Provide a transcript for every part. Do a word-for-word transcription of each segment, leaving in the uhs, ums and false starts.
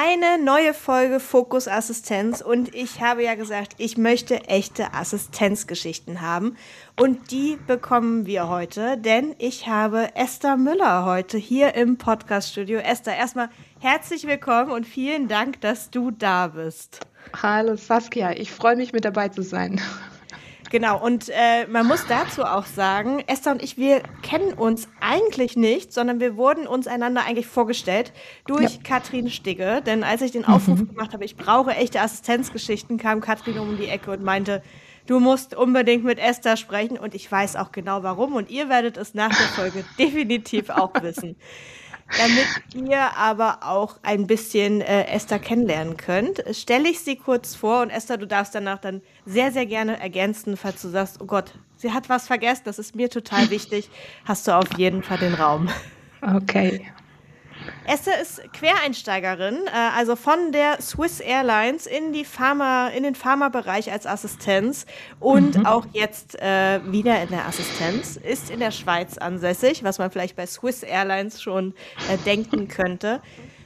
eine neue Folge Fokus Assistenz und ich habe ja gesagt, ich möchte echte Assistenzgeschichten haben und die bekommen wir heute, denn ich habe Esther Müller heute hier im Podcast-Studio. Esther, erstmal herzlich willkommen und vielen Dank, dass du da bist. Hallo Saskia, ich freue mich, mit dabei zu sein. Genau, und äh, man muss dazu auch sagen, Esther und ich, wir kennen uns eigentlich nicht, sondern wir wurden uns einander eigentlich vorgestellt durch ja. Katrin Stigge. Denn als ich den Aufruf mhm. gemacht habe, ich brauche echte Assistenzgeschichten, kam Katrin um die Ecke und meinte, du musst unbedingt mit Esther sprechen. Und ich weiß auch genau warum. Und ihr werdet es nach der Folge definitiv auch wissen. Damit ihr aber auch ein bisschen äh, Esther kennenlernen könnt, stelle ich sie kurz vor und Esther, du darfst danach dann sehr, sehr gerne ergänzen, falls du sagst, oh Gott, sie hat was vergessen, das ist mir total wichtig, hast du auf jeden Fall den Raum. Okay. Esther ist Quereinsteigerin, äh, also von der Swiss Airlines in die Pharma, in den Pharmabereich als Assistenz und mhm. auch jetzt äh, wieder in der Assistenz, ist in der Schweiz ansässig, was man vielleicht bei Swiss Airlines schon äh, denken könnte.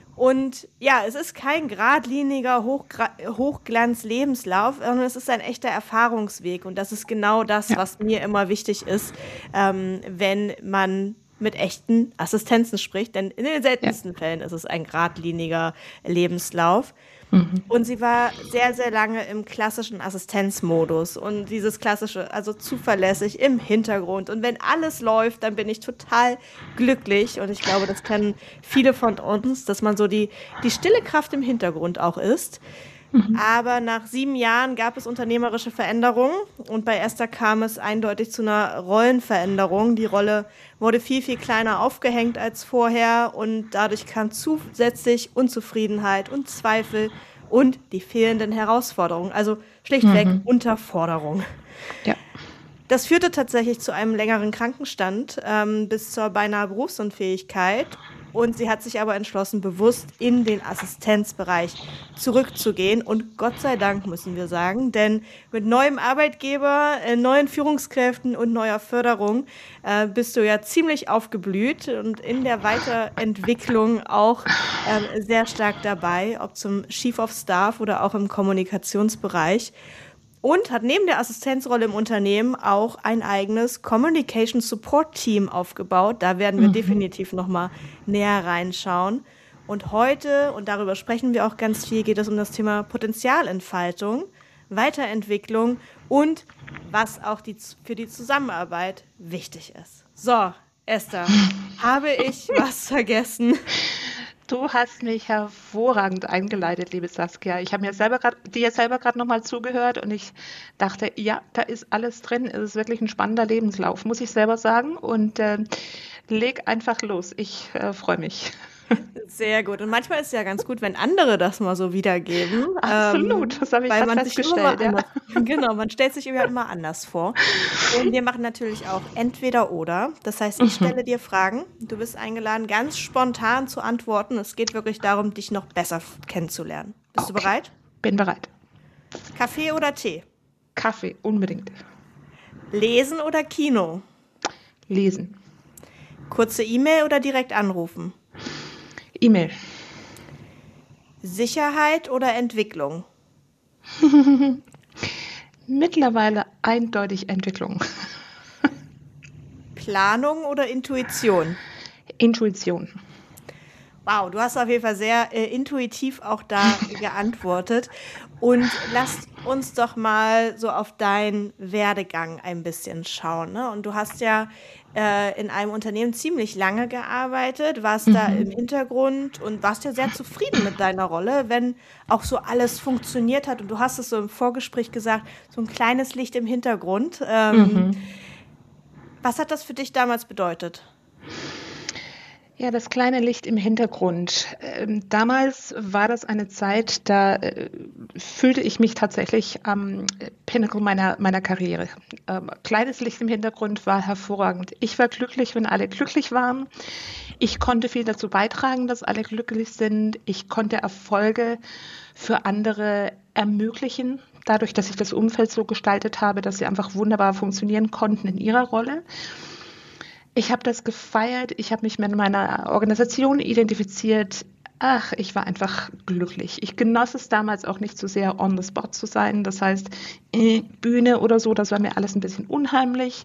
Und ja, es ist kein geradliniger Hochgra- Hochglanz-Lebenslauf, sondern es ist ein echter Erfahrungsweg. Und das ist genau das, ja. was mir immer wichtig ist, ähm, wenn man mit echten Assistenzen spricht, denn in den seltensten ja. Fällen ist es ein geradliniger Lebenslauf. Mhm. Und sie war sehr, sehr lange im klassischen Assistenzmodus und dieses klassische, also zuverlässig im Hintergrund. Und wenn alles läuft, dann bin ich total glücklich und ich glaube, das kennen viele von uns, dass man so die, die stille Kraft im Hintergrund auch ist. Mhm. Aber nach sieben Jahren gab es unternehmerische Veränderungen und bei Esther kam es eindeutig zu einer Rollenveränderung. Die Rolle wurde viel, viel kleiner aufgehängt als vorher und dadurch kam zusätzlich Unzufriedenheit und Zweifel und die fehlenden Herausforderungen, also schlichtweg mhm. Unterforderung. Ja. Das führte tatsächlich zu einem längeren Krankenstand ähm, bis zur beinahe Berufsunfähigkeit. Und sie hat sich aber entschlossen, bewusst in den Assistenzbereich zurückzugehen. Und Gott sei Dank, müssen wir sagen, denn mit neuem Arbeitgeber, äh, neuen Führungskräften und neuer Förderung äh, bist du ja ziemlich aufgeblüht und in der Weiterentwicklung auch äh, sehr stark dabei, ob zum Chief of Staff oder auch im Kommunikationsbereich. Und hat neben der Assistenzrolle im Unternehmen auch ein eigenes Communication Support Team aufgebaut. Da werden wir mhm. definitiv nochmal näher reinschauen. Und heute, und darüber sprechen wir auch ganz viel, geht es um das Thema Potenzialentfaltung, Weiterentwicklung und was auch die, für die Zusammenarbeit wichtig ist. So, Esther, habe ich was vergessen? Du hast mich hervorragend eingeleitet, liebe Saskia. Ich habe mir selber grad, dir selber gerade nochmal zugehört und ich dachte, ja, da ist alles drin. Es ist wirklich ein spannender Lebenslauf, muss ich selber sagen. Und äh, leg einfach los. Ich äh, freue mich. Sehr gut. Und manchmal ist es ja ganz gut, wenn andere das mal so wiedergeben. Absolut, ähm, das habe ich weil gerade man festgestellt. Sich immer ja. Genau, man stellt sich immer anders vor. Und wir machen natürlich auch entweder oder. Das heißt, ich stelle dir Fragen. Du bist eingeladen, ganz spontan zu antworten. Es geht wirklich darum, dich noch besser kennenzulernen. Bist okay. du bereit? Bin bereit. Kaffee oder Tee? Kaffee, unbedingt. Lesen oder Kino? Lesen. Kurze E-Mail oder direkt anrufen? E-Mail. Sicherheit oder Entwicklung? Mittlerweile eindeutig Entwicklung. Planung oder Intuition? Intuition. Wow, du hast auf jeden Fall sehr äh, intuitiv auch da geantwortet. Und lass uns doch mal so auf deinen Werdegang ein bisschen schauen. Ne? Und du hast ja äh, in einem Unternehmen ziemlich lange gearbeitet, warst mhm. da im Hintergrund und warst ja sehr zufrieden mit deiner Rolle, wenn auch so alles funktioniert hat. Und du hast es so im Vorgespräch gesagt, so ein kleines Licht im Hintergrund. Ähm, mhm. Was hat das für dich damals bedeutet? Ja, das kleine Licht im Hintergrund. Ähm, damals war das eine Zeit, da äh, fühlte ich mich tatsächlich am Pinnacle meiner, meiner Karriere. Ähm, kleines Licht im Hintergrund war hervorragend. Ich war glücklich, wenn alle glücklich waren. Ich konnte viel dazu beitragen, dass alle glücklich sind. Ich konnte Erfolge für andere ermöglichen, dadurch, dass ich das Umfeld so gestaltet habe, dass sie einfach wunderbar funktionieren konnten in ihrer Rolle. Ich habe das gefeiert, ich habe mich mit meiner Organisation identifiziert, Ach, ich war einfach glücklich. Ich genoss es damals auch nicht so sehr, on the spot zu sein. Das heißt, äh, Bühne oder so, das war mir alles ein bisschen unheimlich.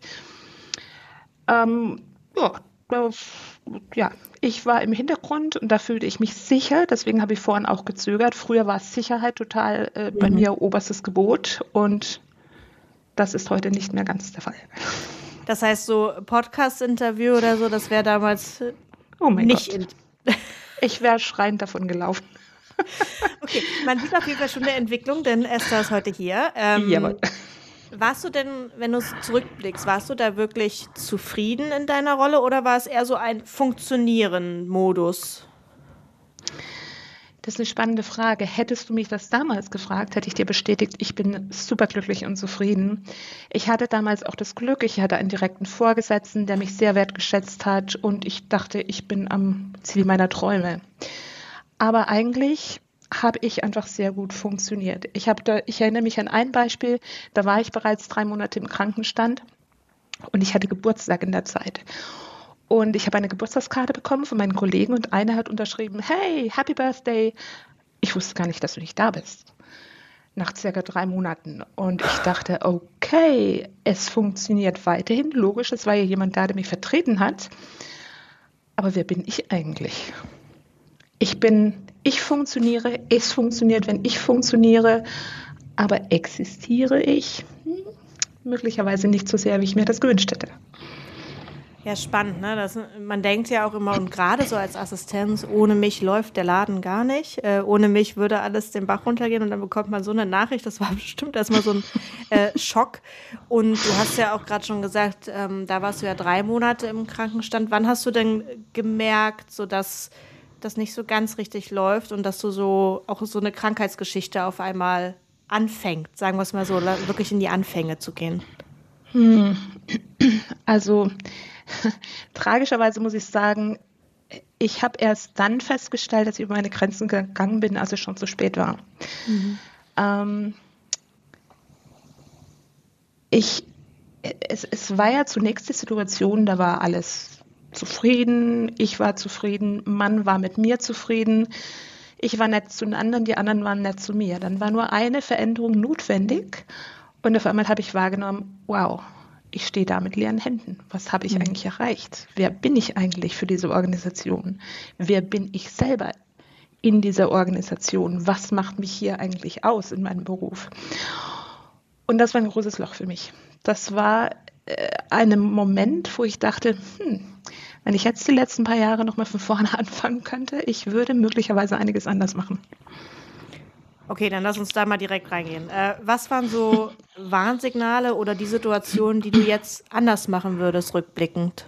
Ähm, ja, das, ja, ich war im Hintergrund und da fühlte ich mich sicher. Deswegen habe ich vorhin auch gezögert. Früher war Sicherheit total äh, bei Mhm. mir oberstes Gebot und das ist heute nicht mehr ganz der Fall. Das heißt, so Podcast-Interview oder so, das wäre damals äh, Oh mein nicht Gott, in. ich wäre schreiend davon gelaufen. Okay, man sieht auf jeden Fall schon eine Entwicklung, denn Esther ist heute hier. Jawohl. Ähm, warst du denn, wenn du zurückblickst, warst du da wirklich zufrieden in deiner Rolle oder war es eher so ein Funktionieren-Modus? Das ist eine spannende Frage. Hättest du mich das damals gefragt, hätte ich dir bestätigt, ich bin superglücklich und zufrieden. Ich hatte damals auch das Glück, ich hatte einen direkten Vorgesetzten, der mich sehr wertgeschätzt hat und ich dachte, ich bin am Ziel meiner Träume. Aber eigentlich habe ich einfach sehr gut funktioniert. Ich habe da, ich erinnere mich an ein Beispiel, da war ich bereits drei Monate im Krankenstand und ich hatte Geburtstag in der Zeit. Und ich habe eine Geburtstagskarte bekommen von meinen Kollegen und einer hat unterschrieben, hey, Happy Birthday. Ich wusste gar nicht, dass du nicht da bist. Nach circa drei Monaten. Und ich dachte, okay, es funktioniert weiterhin. Logisch, es war ja jemand da, der mich vertreten hat. Aber wer bin ich eigentlich? Ich bin, ich funktioniere, es funktioniert, wenn ich funktioniere. Aber existiere ich? Hm, möglicherweise nicht so sehr, wie ich mir das gewünscht hätte. Ja, spannend, ne? Das, man denkt ja auch immer, und gerade so als Assistenz, ohne mich läuft der Laden gar nicht. Äh, ohne mich würde alles den Bach runtergehen und dann bekommt man so eine Nachricht. Das war bestimmt erstmal so ein äh, Schock. Und du hast ja auch gerade schon gesagt, ähm, da warst du ja drei Monate im Krankenstand. Wann hast du denn gemerkt, so dass das nicht so ganz richtig läuft und dass du so auch so eine Krankheitsgeschichte auf einmal anfängt, sagen wir es mal so, wirklich in die Anfänge zu gehen? Hm. Also tragischerweise muss ich sagen, ich habe erst dann festgestellt, dass ich über meine Grenzen gegangen bin, als es schon zu spät war. Mhm. Ähm, ich, es, es war ja zunächst die Situation, da war alles zufrieden, ich war zufrieden, Mann war mit mir zufrieden, ich war nett zu den anderen, die anderen waren nett zu mir. Dann war nur eine Veränderung notwendig und auf einmal habe ich wahrgenommen, wow, ich stehe da mit leeren Händen. Was habe ich Mhm. eigentlich erreicht? Wer bin ich eigentlich für diese Organisation? Wer bin ich selber in dieser Organisation? Was macht mich hier eigentlich aus in meinem Beruf? Und das war ein großes Loch für mich. Das war äh, ein Moment, wo ich dachte, hm, wenn ich jetzt die letzten paar Jahre nochmal von vorne anfangen könnte, ich würde möglicherweise einiges anders machen. Okay, dann lass uns da mal direkt reingehen. Äh, was waren so Warnsignale oder die Situationen, die du jetzt anders machen würdest, rückblickend?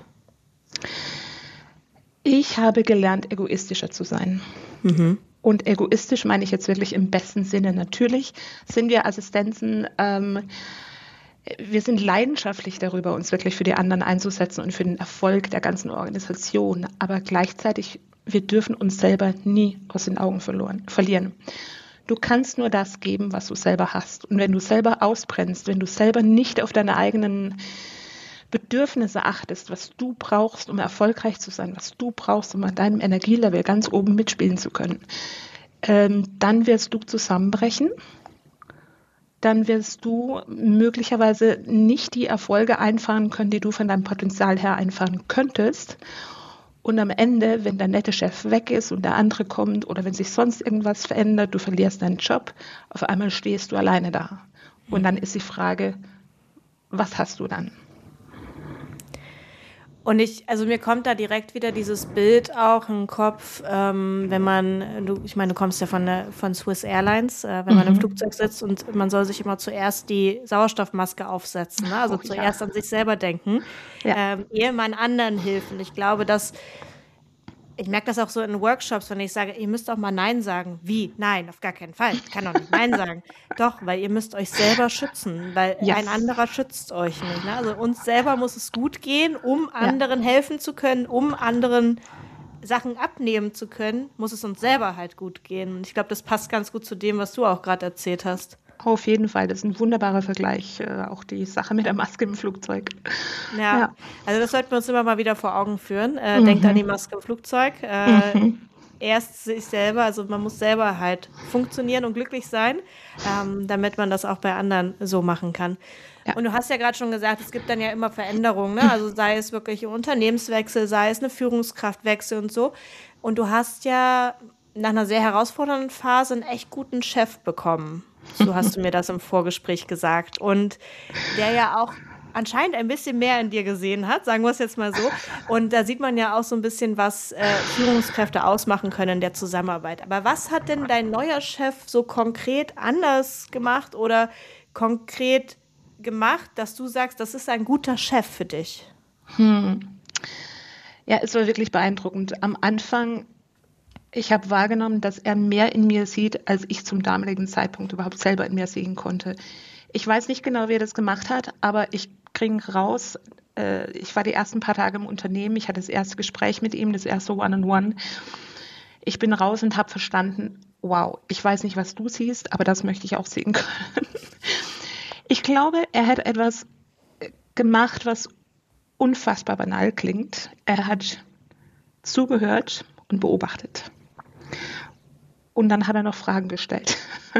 Ich habe gelernt, egoistischer zu sein. Mhm. Und egoistisch meine ich jetzt wirklich im besten Sinne. Natürlich sind wir Assistenzen, ähm, wir sind leidenschaftlich darüber, uns wirklich für die anderen einzusetzen und für den Erfolg der ganzen Organisation. Aber gleichzeitig, wir dürfen uns selber nie aus den Augen verloren, verlieren. Du kannst nur das geben, was du selber hast. Und wenn du selber ausbrennst, wenn du selber nicht auf deine eigenen Bedürfnisse achtest, was du brauchst, um erfolgreich zu sein, was du brauchst, um an deinem Energielevel ganz oben mitspielen zu können, ähm, dann wirst du zusammenbrechen. Dann wirst du möglicherweise nicht die Erfolge einfahren können, die du von deinem Potenzial her einfahren könntest. Und am Ende, wenn der nette Chef weg ist und der andere kommt oder wenn sich sonst irgendwas verändert, du verlierst deinen Job, auf einmal stehst du alleine da. Und dann ist die Frage, was hast du dann? Und ich, also mir kommt da direkt wieder dieses Bild auch im Kopf, ähm, wenn man, du, ich meine, du kommst ja von, der, von Swiss Airlines, äh, wenn man im Mhm. Flugzeug sitzt und man soll sich immer zuerst die Sauerstoffmaske aufsetzen, ne? Also Oh, ja. zuerst an sich selber denken, Ja. ähm, ehe man anderen hilft. Und ich glaube, dass ich merke das auch so in Workshops, wenn ich sage, ihr müsst auch mal Nein sagen. Wie? Nein, auf gar keinen Fall. Ich kann doch nicht Nein sagen. Doch, weil ihr müsst euch selber schützen, weil Yes. ein anderer schützt euch nicht. Ne? Also uns selber muss es gut gehen, um Ja. anderen helfen zu können, um anderen Sachen abnehmen zu können, muss es uns selber halt gut gehen. Und ich glaube, das passt ganz gut zu dem, was du auch gerade erzählt hast. Auf jeden Fall, das ist ein wunderbarer Vergleich, äh, auch die Sache mit der Maske im Flugzeug. Ja, Ja. also das sollten wir uns immer mal wieder vor Augen führen. Äh, Mhm. Denkt an die Maske im Flugzeug. Äh, Mhm. erst sich selber, also man muss selber halt funktionieren und glücklich sein, ähm, damit man das auch bei anderen so machen kann. Ja. Und du hast ja gerade schon gesagt, es gibt dann ja immer Veränderungen, ne? Also sei es wirklich ein Unternehmenswechsel, sei es eine Führungskraftwechsel und so. Und du hast ja nach einer sehr herausfordernden Phase einen echt guten Chef bekommen. So hast du mir das im Vorgespräch gesagt. Und der ja auch anscheinend ein bisschen mehr in dir gesehen hat, sagen wir es jetzt mal so. Und da sieht man ja auch so ein bisschen, was äh, Führungskräfte ausmachen können in der Zusammenarbeit. Aber was hat denn dein neuer Chef so konkret anders gemacht oder konkret gemacht, dass du sagst, das ist ein guter Chef für dich? Hm. Ja, es war wirklich beeindruckend. Am Anfang, ich habe wahrgenommen, dass er mehr in mir sieht, als ich zum damaligen Zeitpunkt überhaupt selber in mir sehen konnte. Ich weiß nicht genau, wie er das gemacht hat, aber ich kriege raus, äh, ich war die ersten paar Tage im Unternehmen, ich hatte das erste Gespräch mit ihm, das erste One-on-One. Ich bin raus und habe verstanden, wow, ich weiß nicht, was du siehst, aber das möchte ich auch sehen können. Ich glaube, er hat etwas gemacht, was unfassbar banal klingt. Er hat zugehört und beobachtet. Und dann hat er noch Fragen gestellt.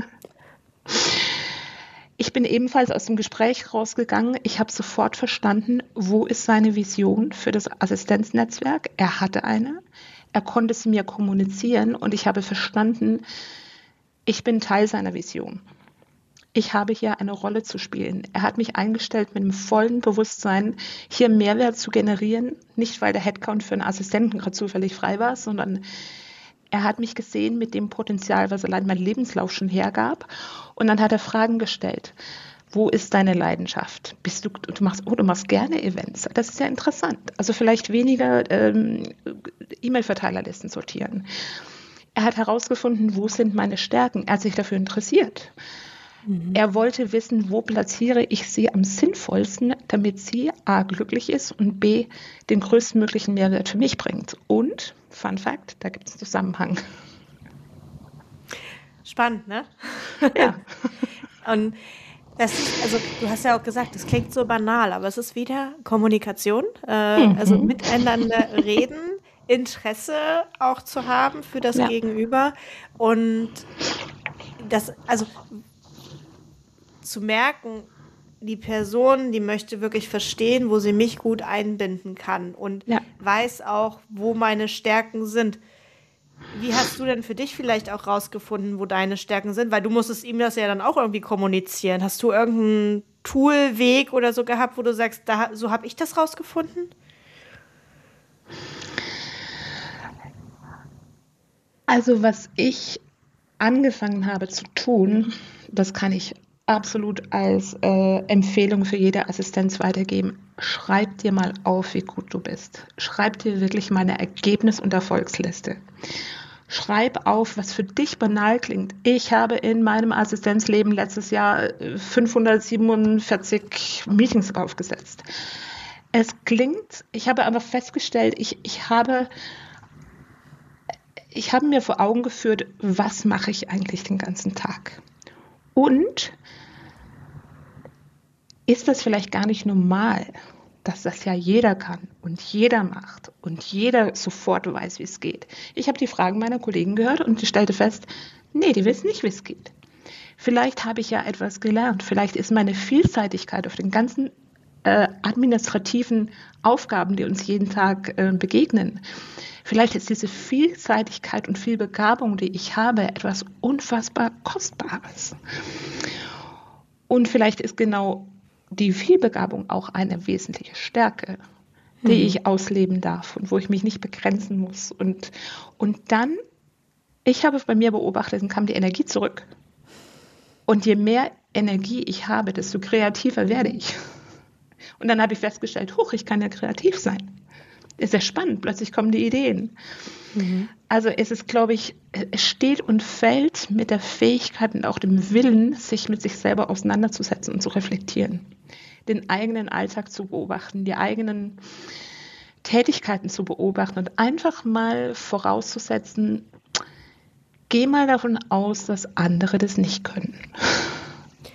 Ich bin ebenfalls aus dem Gespräch rausgegangen. Ich habe sofort verstanden, wo ist seine Vision für das Assistenznetzwerk. Er hatte eine. Er konnte sie mir kommunizieren und ich habe verstanden, ich bin Teil seiner Vision. Ich habe hier eine Rolle zu spielen. Er hat mich eingestellt mit dem vollen Bewusstsein, hier Mehrwert zu generieren. Nicht, weil der Headcount für einen Assistenten gerade zufällig frei war, sondern er hat mich gesehen mit dem Potenzial, was allein mein Lebenslauf schon hergab. Und dann hat er Fragen gestellt. Wo ist deine Leidenschaft? Bist du, du machst, oh, du machst gerne Events. Das ist ja interessant. Also vielleicht weniger ähm, E-Mail-Verteilerlisten sortieren. Er hat herausgefunden, wo sind meine Stärken. Er hat sich dafür interessiert. Mhm. Er wollte wissen, wo platziere ich sie am sinnvollsten, damit sie A, glücklich ist und B, den größtmöglichen Mehrwert für mich bringt. Und, Fun Fact, da gibt es einen Zusammenhang. Spannend, ne? Ja. Und das, also du hast ja auch gesagt, das klingt so banal, aber es ist wieder Kommunikation, äh, mhm. also miteinander reden, Interesse auch zu haben für das ja. Gegenüber und das, also zu merken, die Person, die möchte wirklich verstehen, wo sie mich gut einbinden kann und ja. weiß auch, wo meine Stärken sind. Wie hast du denn für dich vielleicht auch rausgefunden, wo deine Stärken sind? Weil du musstest ihm das ja dann auch irgendwie kommunizieren. Hast du irgendeinen Toolweg oder so gehabt, wo du sagst, da, so habe ich das rausgefunden? Also was ich angefangen habe zu tun, das kann ich absolut als äh, Empfehlung für jede Assistenz weitergeben. Schreib dir mal auf, wie gut du bist. Schreib dir wirklich mal eine Ergebnis- und Erfolgsliste. Schreib auf, was für dich banal klingt. Ich habe in meinem Assistenzleben letztes Jahr fünfhundertsiebenundvierzig Meetings aufgesetzt. Es klingt, ich habe aber festgestellt, ich, ich habe ich habe mir vor Augen geführt, was mache ich eigentlich den ganzen Tag? Und ist das vielleicht gar nicht normal, dass das ja jeder kann und jeder macht und jeder sofort weiß, wie es geht? Ich habe die Fragen meiner Kollegen gehört und ich stellte fest, nee, die wissen nicht, wie es geht. Vielleicht habe ich ja etwas gelernt. Vielleicht ist meine Vielseitigkeit auf den ganzen äh, administrativen Aufgaben, die uns jeden Tag äh, begegnen, vielleicht ist diese Vielseitigkeit und Vielbegabung, die ich habe, etwas unfassbar Kostbares. Und vielleicht ist genau die Vielbegabung auch eine wesentliche Stärke, die mhm. ich ausleben darf und wo ich mich nicht begrenzen muss. Und, und dann, ich habe bei mir beobachtet, dann kam die Energie zurück. Und je mehr Energie ich habe, desto kreativer werde ich. Und dann habe ich festgestellt, huch, ich kann ja kreativ sein. Ist ja spannend, plötzlich kommen die Ideen. Mhm. Also es ist, glaube ich, es steht und fällt mit der Fähigkeit und auch dem Willen, sich mit sich selber auseinanderzusetzen und zu reflektieren. Den eigenen Alltag zu beobachten, die eigenen Tätigkeiten zu beobachten und einfach mal vorauszusetzen, geh mal davon aus, dass andere das nicht können.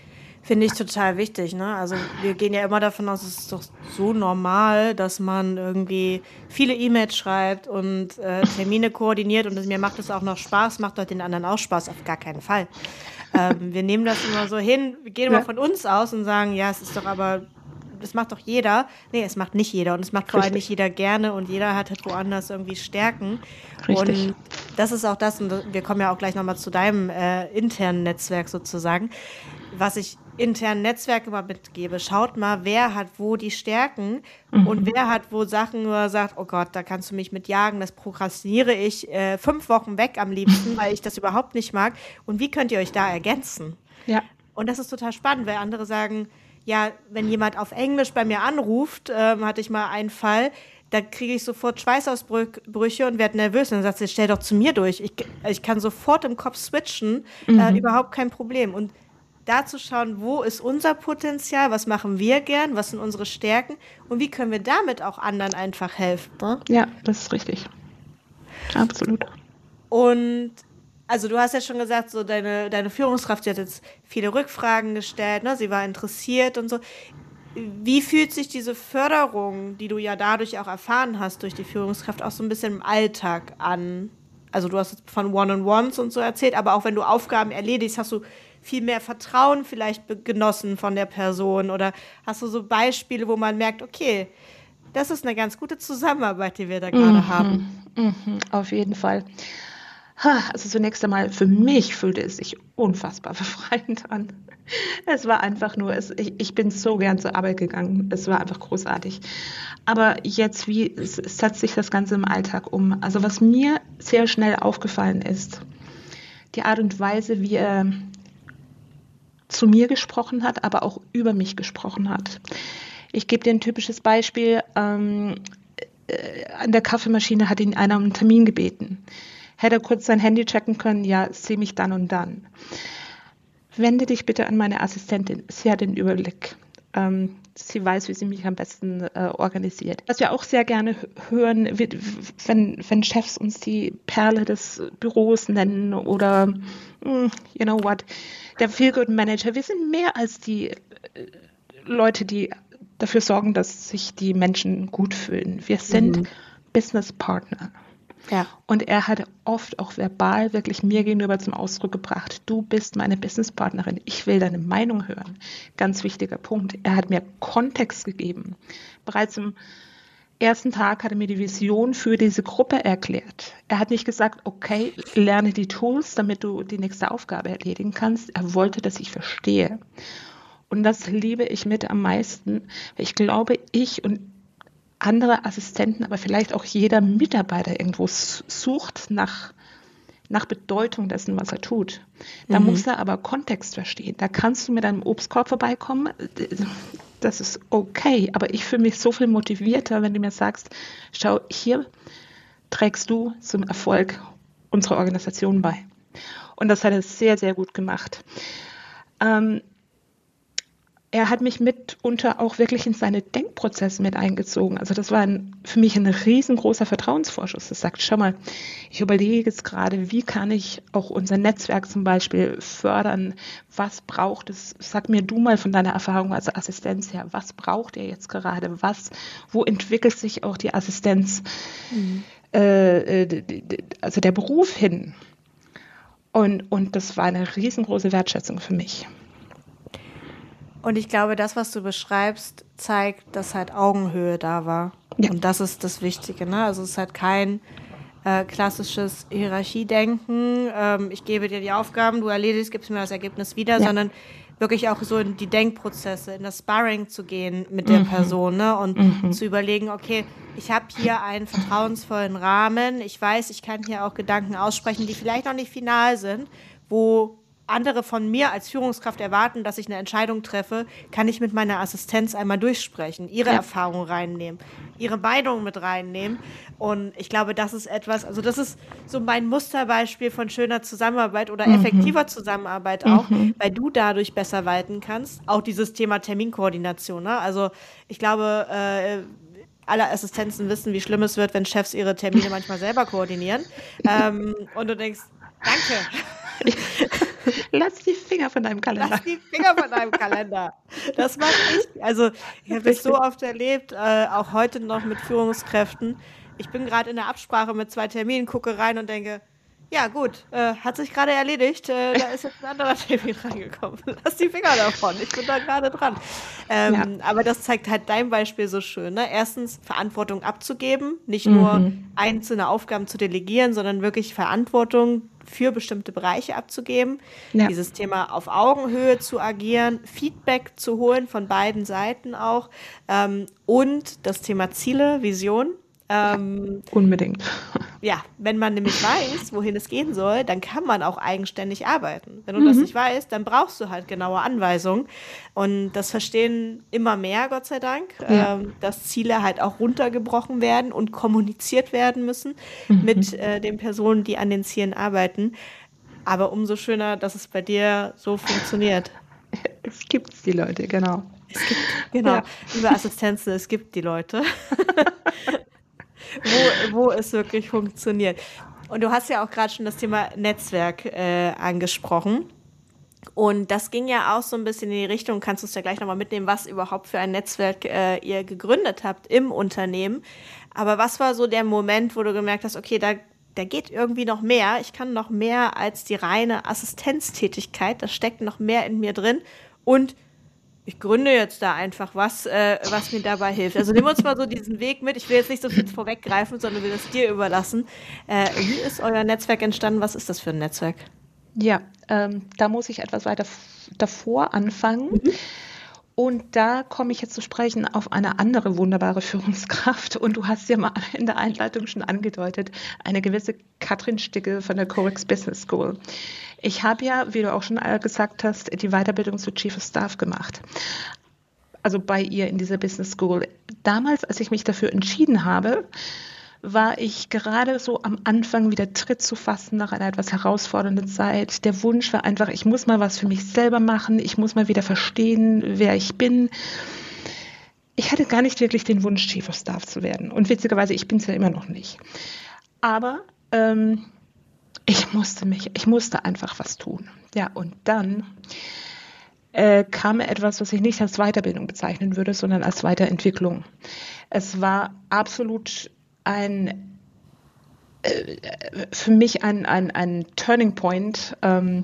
Finde ich total wichtig, ne? Also wir gehen ja immer davon aus, es ist doch so normal, dass man irgendwie viele E-Mails schreibt und äh, Termine koordiniert und das, mir macht es auch noch Spaß, macht doch den anderen auch Spaß, auf gar keinen Fall. Ähm, wir nehmen das immer so hin, wir gehen immer Ja, von uns aus und sagen, ja, es ist doch aber, das macht doch jeder. Nee, es macht nicht jeder und es macht vor allem richtig, nicht jeder gerne und jeder hat halt woanders irgendwie Stärken. richtig. Und das ist auch das, und wir kommen ja auch gleich nochmal zu deinem äh, internen Netzwerk sozusagen, was ich internen Netzwerk immer mitgebe. Schaut mal, wer hat wo die Stärken und Mhm. wer hat wo Sachen, wo er sagt, oh Gott, da kannst du mich mit jagen, das prokrastiniere ich äh, fünf Wochen weg am liebsten, weil ich das überhaupt nicht mag. Und wie könnt ihr euch da ergänzen? Ja, Und das ist total spannend, weil andere sagen, ja, wenn jemand auf Englisch bei mir anruft, ähm, hatte ich mal einen Fall, da kriege ich sofort Schweißausbrüche und werde nervös. Und dann sagt sie, stell doch zu mir durch. Ich, ich kann sofort im Kopf switchen, äh, mhm. überhaupt kein Problem. Und da zu schauen, wo ist unser Potenzial, was machen wir gern, was sind unsere Stärken und wie können wir damit auch anderen einfach helfen. Ne? Ja, das ist richtig. Absolut. Und also du hast ja schon gesagt, so deine, deine Führungskraft, die hat jetzt viele Rückfragen gestellt, ne? Sie war interessiert und so. Wie fühlt sich diese Förderung, die du ja dadurch auch erfahren hast durch die Führungskraft, auch so ein bisschen im Alltag an? Also du hast jetzt von One-on-Ones und so erzählt, aber auch wenn du Aufgaben erledigst, hast du viel mehr Vertrauen vielleicht be- genossen von der Person oder hast du so Beispiele, wo man merkt, okay, das ist eine ganz gute Zusammenarbeit, die wir da gerade haben. Mhm. Mhm. Auf jeden Fall. Ha, Also zunächst einmal, für mich fühlte es sich unfassbar befreiend an. Es war einfach nur, es, ich, ich bin so gern zur Arbeit gegangen. Es war einfach großartig. Aber jetzt, wie s- setzt sich das Ganze im Alltag um? Also was mir sehr schnell aufgefallen ist, die Art und Weise, wie er zu mir gesprochen hat, aber auch über mich gesprochen hat. Ich gebe dir ein typisches Beispiel. Ähm, äh, an der Kaffeemaschine hat ihn einer um einen Termin gebeten. Hätte er kurz sein Handy checken können, ja, sehe mich dann und dann. Wende dich bitte an meine Assistentin. Sie hat den Überblick. Ähm, sie weiß, wie sie mich am besten äh, organisiert. Was wir auch sehr gerne hören, wenn, wenn Chefs uns die Perle des Büros nennen oder, mm, you know what, der Feel-Good-Manager. Wir sind mehr als die äh, Leute, die dafür sorgen, dass sich die Menschen gut fühlen. Wir sind Mhm. Business Partner. Ja. Und er hat oft auch verbal wirklich mir gegenüber zum Ausdruck gebracht, du bist meine Businesspartnerin, ich will deine Meinung hören. Ganz wichtiger Punkt. Er hat mir Kontext gegeben. Bereits im ersten Tag hat er mir die Vision für diese Gruppe erklärt. Er hat nicht gesagt, okay, lerne die Tools, damit du die nächste Aufgabe erledigen kannst. Er wollte, dass ich verstehe. Und das liebe ich mit am meisten. Ich glaube, ich und andere Assistenten, aber vielleicht auch jeder Mitarbeiter irgendwo sucht nach, nach Bedeutung dessen, was er tut. Da Mhm. muss er aber Kontext verstehen. Da kannst du mit einem Obstkorb vorbeikommen. Das ist okay, aber ich fühle mich so viel motivierter, wenn du mir sagst, schau, hier trägst du zum Erfolg unserer Organisation bei. Und das hat er sehr, sehr gut gemacht. Ähm, Er hat mich mitunter auch wirklich in seine Denkprozesse mit eingezogen. Also das war ein, für mich ein riesengroßer Vertrauensvorschuss. Das sagt, schau mal, ich überlege jetzt gerade, wie kann ich auch unser Netzwerk zum Beispiel fördern? Was braucht es? Sag mir du mal von deiner Erfahrung als Assistenz her, was braucht ihr jetzt gerade? Was, wo entwickelt sich auch die Assistenz, Mhm. äh, d- d- d- also der Beruf hin? Und, und das war eine riesengroße Wertschätzung für mich. Und ich glaube, das, was du beschreibst, zeigt, dass halt Augenhöhe da war. Ja, Und das ist das Wichtige, ne? Also es ist halt kein äh, klassisches Hierarchiedenken. Ähm, ich gebe dir die Aufgaben, du erledigst, gibst mir das Ergebnis wieder, ja. sondern wirklich auch so in die Denkprozesse, in das Sparring zu gehen mit der Mhm. Person, ne? Und Mhm. zu überlegen, okay, ich habe hier einen vertrauensvollen Rahmen. Ich weiß, ich kann hier auch Gedanken aussprechen, die vielleicht noch nicht final sind, wo andere von mir als Führungskraft erwarten, dass ich eine Entscheidung treffe, kann ich mit meiner Assistenz einmal durchsprechen, ihre Ja. Erfahrung reinnehmen, ihre Meinung mit reinnehmen. Und ich glaube, das ist etwas, also das ist so mein Musterbeispiel von schöner Zusammenarbeit oder Mhm. effektiver Zusammenarbeit auch, Mhm. weil du dadurch besser walten kannst. Auch dieses Thema Terminkoordination. Ne? Also ich glaube, äh, alle Assistenzen wissen, wie schlimm es wird, wenn Chefs ihre Termine manchmal selber koordinieren. Ähm, und du denkst, danke. Lass die Finger von deinem Kalender. Lass die Finger von deinem Kalender. Das mache ich. Also ich habe es so oft erlebt, äh, auch heute noch mit Führungskräften. Ich bin gerade in der Absprache mit zwei Terminen, gucke rein und denke, ja gut, äh, hat sich gerade erledigt, äh, da ist jetzt ein anderer Termin reingekommen. Lass die Finger davon, ich bin da gerade dran. Ähm, ja. Aber das zeigt halt dein Beispiel so schön. Ne? Erstens Verantwortung abzugeben, nicht mhm. nur einzelne Aufgaben zu delegieren, sondern wirklich Verantwortung für bestimmte Bereiche abzugeben. Ja. Dieses Thema auf Augenhöhe zu agieren, Feedback zu holen von beiden Seiten auch ähm, und das Thema Ziele, Vision. Ähm, Unbedingt. Ja, wenn man nämlich weiß, wohin es gehen soll, dann kann man auch eigenständig arbeiten. Wenn du mhm. das nicht weißt, dann brauchst du halt genaue Anweisungen. Und das verstehen immer mehr, Gott sei Dank, ja. ähm, dass Ziele halt auch runtergebrochen werden und kommuniziert werden müssen mhm. mit äh, den Personen, die an den Zielen arbeiten. Aber umso schöner, dass es bei dir so funktioniert. Es gibt die Leute, genau. Es gibt, genau, ja. liebe Assistenzen, es gibt die Leute. Wo, wo es wirklich funktioniert. Und du hast ja auch gerade schon das Thema Netzwerk äh, angesprochen. Und das ging ja auch so ein bisschen in die Richtung, kannst du es ja gleich nochmal mitnehmen, was überhaupt für ein Netzwerk äh, ihr gegründet habt im Unternehmen. Aber was war so der Moment, wo du gemerkt hast, okay, da, da geht irgendwie noch mehr. Ich kann noch mehr als die reine Assistenztätigkeit. Da steckt noch mehr in mir drin. Und ich gründe jetzt da einfach was, äh, was mir dabei hilft. Also nehmen wir uns mal so diesen Weg mit. Ich will jetzt nicht so viel vorweggreifen, sondern will es dir überlassen. Äh, wie ist euer Netzwerk entstanden? Was ist das für ein Netzwerk? Ja, ähm, da muss ich etwas weiter f- davor anfangen. Mhm. Und da komme ich jetzt zu sprechen auf eine andere wunderbare Führungskraft. Und du hast ja mal in der Einleitung schon angedeutet, eine gewisse Katrin Stickel von der Corex Business School. Ich habe ja, wie du auch schon gesagt hast, die Weiterbildung zu Chief of Staff gemacht. Also bei ihr in dieser Business School. Damals, als ich mich dafür entschieden habe, war ich gerade so am Anfang wieder Tritt zu fassen nach einer etwas herausfordernden Zeit. Der Wunsch war einfach, ich muss mal was für mich selber machen, ich muss mal wieder verstehen, wer ich bin. Ich hatte gar nicht wirklich den Wunsch, Chief of Staff zu werden. Und witzigerweise, ich bin es ja immer noch nicht. Aber ähm, ich musste mich, ich musste einfach was tun. Ja, und dann äh, kam etwas, was ich nicht als Weiterbildung bezeichnen würde, sondern als Weiterentwicklung. Es war absolut ein, äh, für mich ein, ein, ein Turning Point, ähm,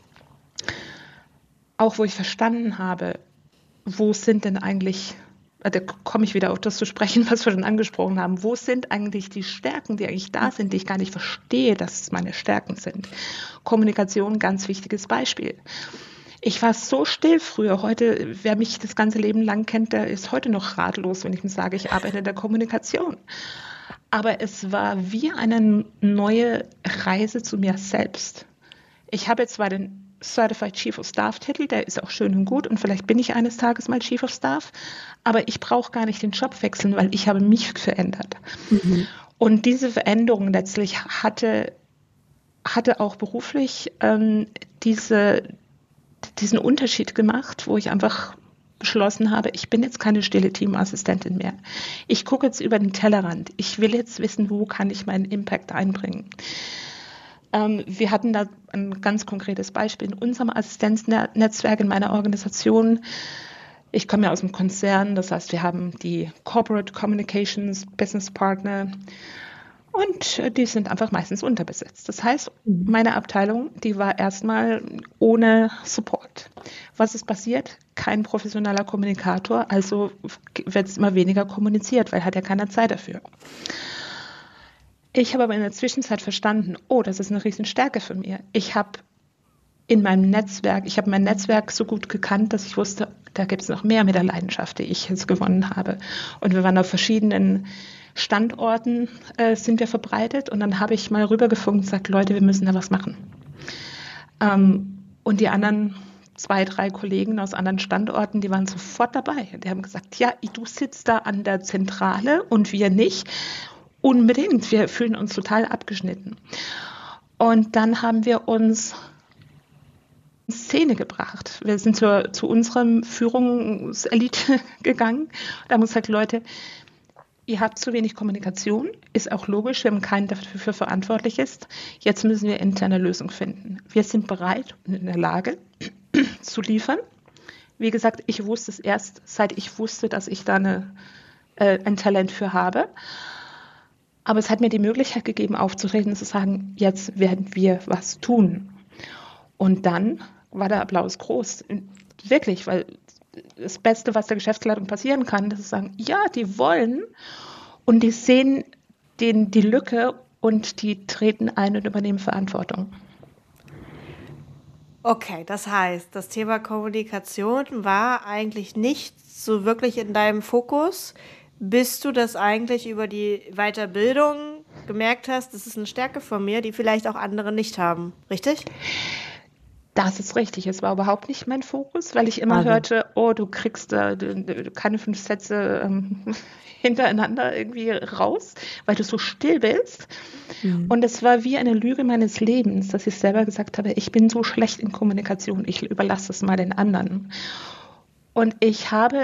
auch wo ich verstanden habe, wo sind denn eigentlich, da komme ich wieder auf das zu sprechen, was wir schon angesprochen haben, wo sind eigentlich die Stärken, die eigentlich da sind, die ich gar nicht verstehe, dass es meine Stärken sind. Kommunikation, ganz wichtiges Beispiel. Ich war so still früher. Heute, wer mich das ganze Leben lang kennt, der ist heute noch ratlos, wenn ich ihm sage, ich arbeite in der Kommunikation. Aber es war wie eine neue Reise zu mir selbst. Ich habe jetzt zwar den Certified Chief of Staff Titel, der ist auch schön und gut und vielleicht bin ich eines Tages mal Chief of Staff, aber ich brauche gar nicht den Job wechseln, weil ich habe mich verändert. Mhm. Und diese Veränderung letztlich hatte, hatte auch beruflich ähm, diese, diesen Unterschied gemacht, wo ich einfach beschlossen habe, ich bin jetzt keine stille Teamassistentin mehr. Ich gucke jetzt über den Tellerrand. Ich will jetzt wissen, wo kann ich meinen Impact einbringen. Ähm, wir hatten da ein ganz konkretes Beispiel in unserem Assistenznetzwerk in meiner Organisation. Ich komme ja aus dem Konzern, das heißt, wir haben die Corporate Communications Business Partner und die sind einfach meistens unterbesetzt. Das heißt, meine Abteilung, die war erstmal ohne Support. Was ist passiert? Kein professioneller Kommunikator, also wird es immer weniger kommuniziert, weil hat ja keiner Zeit dafür. Ich habe aber in der Zwischenzeit verstanden, oh, das ist eine Riesenstärke von mir. Ich habe in meinem Netzwerk, ich habe mein Netzwerk so gut gekannt, dass ich wusste, da gibt es noch mehr mit der Leidenschaft, die ich jetzt gewonnen habe. Und wir waren auf verschiedenen Standorten, äh, sind wir verbreitet und dann habe ich mal rübergefunkt und gesagt, Leute, wir müssen da was machen. Ähm, und die anderen zwei, drei Kollegen aus anderen Standorten, die waren sofort dabei. Die haben gesagt, ja, du sitzt da an der Zentrale und wir nicht. Unbedingt, wir fühlen uns total abgeschnitten. Und dann haben wir uns in Szene gebracht. Wir sind zur, zu unserem Führungselite gegangen. Da haben wir gesagt, Leute, ihr habt zu wenig Kommunikation, ist auch logisch, wir haben keinen, der dafür verantwortlich ist. Jetzt müssen wir interne Lösung finden. Wir sind bereit und in der Lage zu liefern. Wie gesagt, ich wusste es erst, seit ich wusste, dass ich da eine, äh, ein Talent für habe. Aber es hat mir die Möglichkeit gegeben, aufzutreten und zu sagen, jetzt werden wir was tun. Und dann war der Applaus groß. Wirklich, weil das Beste, was der Geschäftsleitung passieren kann, das ist sagen, ja, die wollen und die sehen den, die Lücke und die treten ein und übernehmen Verantwortung. Okay, das heißt, das Thema Kommunikation war eigentlich nicht so wirklich in deinem Fokus, bis du das eigentlich über die Weiterbildung gemerkt hast, das ist eine Stärke von mir, die vielleicht auch andere nicht haben. Richtig? Das ist richtig. Es war überhaupt nicht mein Fokus, weil ich immer Also. hörte, oh, du kriegst äh, du, du, keine fünf Sätze ähm, hintereinander irgendwie raus, weil du so still bist. Mhm. Und es war wie eine Lüge meines Lebens, dass ich selber gesagt habe, ich bin so schlecht in Kommunikation, ich überlasse es mal den anderen. Und ich habe,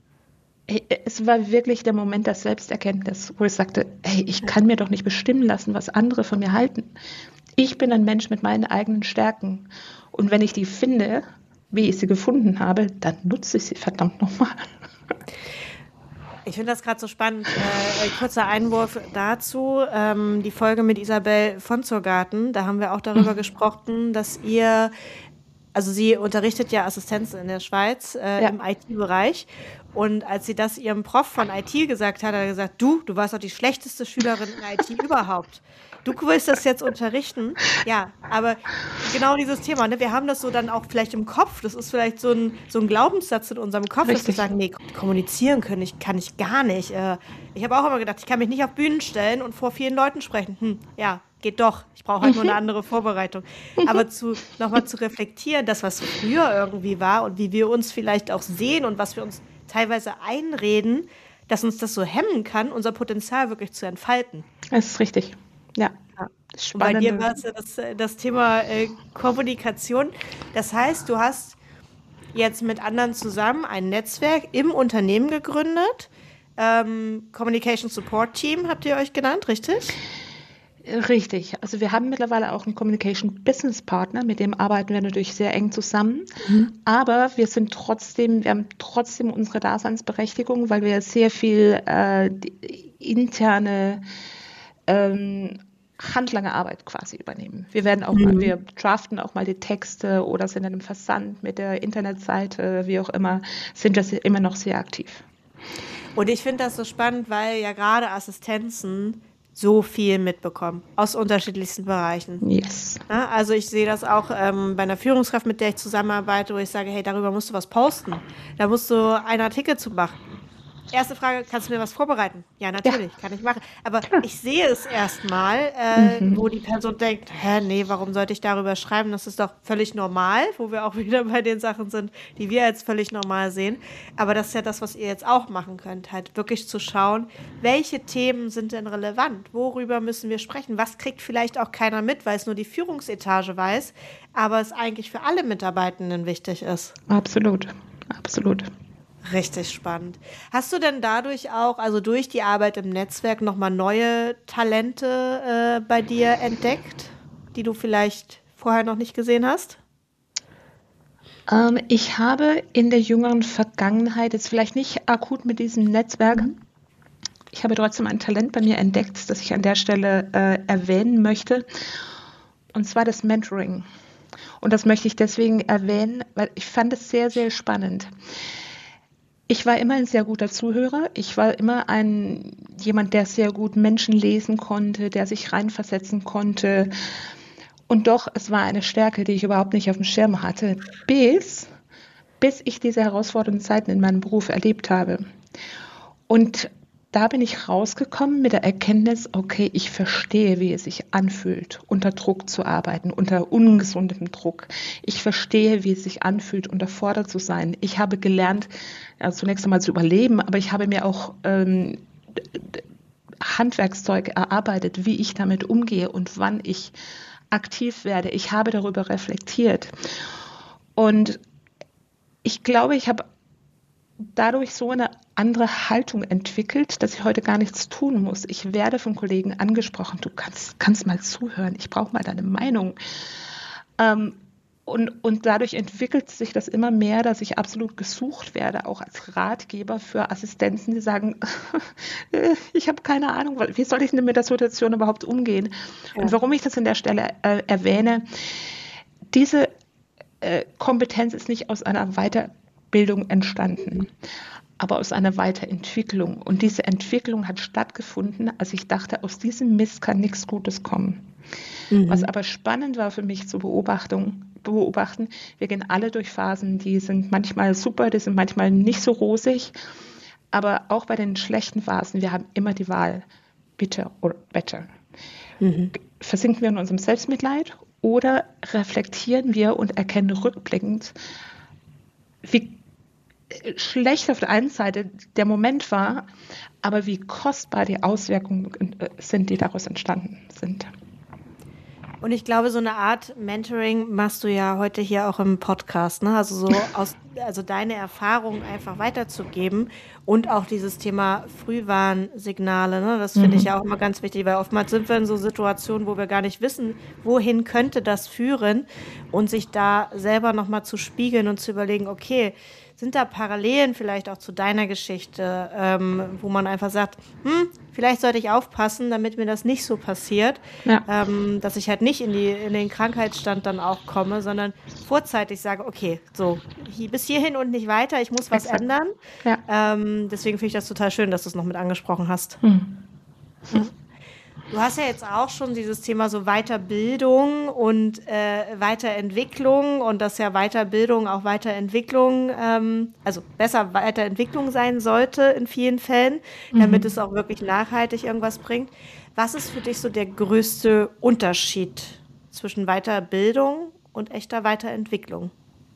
es war wirklich der Moment der Selbsterkenntnis, wo ich sagte, hey, ich kann mir doch nicht bestimmen lassen, was andere von mir halten. Ich bin ein Mensch mit meinen eigenen Stärken. Und wenn ich die finde, wie ich sie gefunden habe, dann nutze ich sie verdammt nochmal. Ich finde das gerade so spannend. Äh, kurzer Einwurf dazu. Ähm, die Folge mit Isabel von Zurgarten, da haben wir auch darüber mhm. gesprochen, dass ihr, also sie unterrichtet ja Assistenz in der Schweiz äh, ja. im I T-Bereich. Und als sie das ihrem Prof von I T gesagt hat, hat er gesagt, du, du warst doch die schlechteste Schülerin in I T überhaupt. Du willst das jetzt unterrichten? Ja, aber genau dieses Thema, ne? Wir haben das so dann auch vielleicht im Kopf. Das ist vielleicht so ein, so ein Glaubenssatz in unserem Kopf, Richtig. Dass wir sagen, nee, kommunizieren können ich, kann ich gar nicht. Äh, ich habe auch immer gedacht, ich kann mich nicht auf Bühnen stellen und vor vielen Leuten sprechen. Hm, ja, geht doch. Ich brauche halt nur eine andere Vorbereitung. Aber zu, nochmal zu reflektieren, das, was früher irgendwie war und wie wir uns vielleicht auch sehen und was wir uns teilweise einreden, dass uns das so hemmen kann, unser Potenzial wirklich zu entfalten. Das ist richtig. Ja. Bei dir war es das, das Thema äh, Kommunikation. Das heißt, du hast jetzt mit anderen zusammen ein Netzwerk im Unternehmen gegründet. Ähm, Communication Support Team habt ihr euch genannt, richtig? Richtig. Also wir haben mittlerweile auch einen Communication Business Partner, mit dem arbeiten wir natürlich sehr eng zusammen. Mhm. Aber wir sind trotzdem, wir haben trotzdem unsere Daseinsberechtigung, weil wir sehr viel äh, interne ähm, handlange Arbeit quasi übernehmen. Wir werden auch mhm. mal, wir draften auch mal die Texte oder sind in einem Versand mit der Internetseite, wie auch immer, sind das immer noch sehr aktiv. Und ich finde das so spannend, weil ja gerade Assistenzen so viel mitbekommen aus unterschiedlichsten Bereichen. Yes. Ja, also ich sehe das auch ähm, bei einer Führungskraft, mit der ich zusammenarbeite, wo ich sage, hey, darüber musst du was posten. Da musst du einen Artikel zu machen. Erste Frage, kannst du mir was vorbereiten? Ja, natürlich, ja. kann ich machen. Aber Klar. ich sehe es erstmal, äh, mhm. wo die Person denkt, hä, nee, warum sollte ich darüber schreiben? Das ist doch völlig normal, wo wir auch wieder bei den Sachen sind, die wir als völlig normal sehen. Aber das ist ja das, was ihr jetzt auch machen könnt, halt wirklich zu schauen, welche Themen sind denn relevant? Worüber müssen wir sprechen? Was kriegt vielleicht auch keiner mit, weil es nur die Führungsetage weiß, aber es eigentlich für alle Mitarbeitenden wichtig ist? Absolut, absolut. Richtig spannend. Hast du denn dadurch auch, also durch die Arbeit im Netzwerk, nochmal neue Talente äh, bei dir entdeckt, die du vielleicht vorher noch nicht gesehen hast? Ähm, ich habe in der jüngeren Vergangenheit, jetzt vielleicht nicht akut mit diesem Netzwerk, mhm. ich habe trotzdem ein Talent bei mir entdeckt, das ich an der Stelle äh, erwähnen möchte, und zwar das Mentoring. Und das möchte ich deswegen erwähnen, weil ich fand es sehr, sehr spannend. Ich war immer ein sehr guter Zuhörer. Ich war immer ein jemand, der sehr gut Menschen lesen konnte, der sich reinversetzen konnte. Und doch, es war eine Stärke, die ich überhaupt nicht auf dem Schirm hatte, bis, bis ich diese herausfordernden Zeiten in meinem Beruf erlebt habe. Und da bin ich rausgekommen mit der Erkenntnis, okay, ich verstehe, wie es sich anfühlt, unter Druck zu arbeiten, unter ungesundem Druck. Ich verstehe, wie es sich anfühlt, unterfordert zu sein. Ich habe gelernt, ja, zunächst einmal zu überleben, aber ich habe mir auch ähm, Handwerkszeug erarbeitet, wie ich damit umgehe und wann ich aktiv werde. Ich habe darüber reflektiert. Und ich glaube, ich habe dadurch so eine andere Haltung entwickelt, dass ich heute gar nichts tun muss. Ich werde von Kollegen angesprochen, du kannst, kannst mal zuhören, ich brauche mal deine Meinung. Ähm, und, und dadurch entwickelt sich das immer mehr, dass ich absolut gesucht werde, auch als Ratgeber für Assistenzen, die sagen, ich habe keine Ahnung, wie soll ich denn mit der Situation überhaupt umgehen? Ja. Und warum ich das an der Stelle äh, erwähne, diese äh, Kompetenz ist nicht aus einer Weiterbildung Bildung entstanden, aber aus einer Weiterentwicklung. Und diese Entwicklung hat stattgefunden, als ich dachte, aus diesem Mist kann nichts Gutes kommen. Mhm. Was aber spannend war für mich zu beobachten, beobachten, wir gehen alle durch Phasen, die sind manchmal super, die sind manchmal nicht so rosig, aber auch bei den schlechten Phasen, wir haben immer die Wahl, bitter oder better. Mhm. Versinken wir in unserem Selbstmitleid oder reflektieren wir und erkennen rückblickend, wie schlecht auf der einen Seite der Moment war, aber wie kostbar die Auswirkungen sind, die daraus entstanden sind. Und ich glaube, so eine Art Mentoring machst du ja heute hier auch im Podcast, ne? Also so aus, also deine Erfahrungen einfach weiterzugeben und auch dieses Thema Frühwarnsignale, ne? Das finde mhm. ich ja auch immer ganz wichtig, weil oftmals sind wir in so Situationen, wo wir gar nicht wissen, wohin könnte das führen, und sich da selber nochmal zu spiegeln und zu überlegen, okay, sind da Parallelen vielleicht auch zu deiner Geschichte, ähm, wo man einfach sagt, hm, vielleicht sollte ich aufpassen, damit mir das nicht so passiert, ja. ähm, dass ich halt nicht in, die, in den Krankheitsstand dann auch komme, sondern vorzeitig sage, okay, so hier, bis hierhin und nicht weiter, ich muss was Exakt. ändern. Ja. Ähm, deswegen finde ich das total schön, dass du es noch mit angesprochen hast. Hm. Ja. Du hast ja jetzt auch schon dieses Thema so Weiterbildung und äh, Weiterentwicklung, und dass ja Weiterbildung auch Weiterentwicklung, ähm, also besser Weiterentwicklung sein sollte in vielen Fällen, damit mhm. es auch wirklich nachhaltig irgendwas bringt. Was ist für dich so der größte Unterschied zwischen Weiterbildung und echter Weiterentwicklung?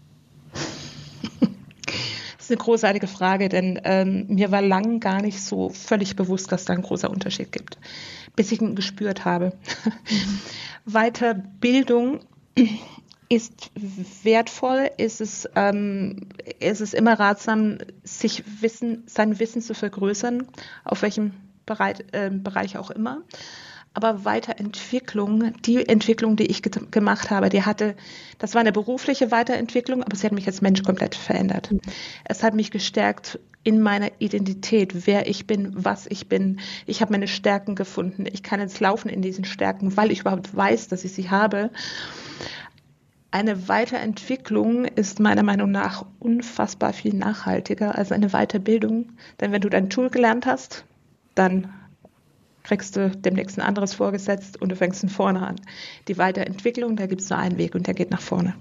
Das ist eine großartige Frage, denn ähm, mir war lang gar nicht so völlig bewusst, dass da ein großer Unterschied gibt, bis ich ihn gespürt habe. Mhm. Weiterbildung ist wertvoll, ist es, ähm, ist es immer ratsam, sich Wissen, sein Wissen zu vergrößern, auf welchem Bereich, äh, Bereich auch immer. Aber Weiterentwicklung, die Entwicklung, die ich ge- gemacht habe, die hatte, das war eine berufliche Weiterentwicklung, aber sie hat mich als Mensch komplett verändert. Mhm. Es hat mich gestärkt in meiner Identität, wer ich bin, was ich bin. Ich habe meine Stärken gefunden. Ich kann jetzt laufen in diesen Stärken, weil ich überhaupt weiß, dass ich sie habe. Eine Weiterentwicklung ist meiner Meinung nach unfassbar viel nachhaltiger als eine Weiterbildung. Denn wenn du dein Tool gelernt hast, dann kriegst du demnächst ein anderes vorgesetzt und du fängst von vorne an. Die Weiterentwicklung, da gibt es nur einen Weg und der geht nach vorne.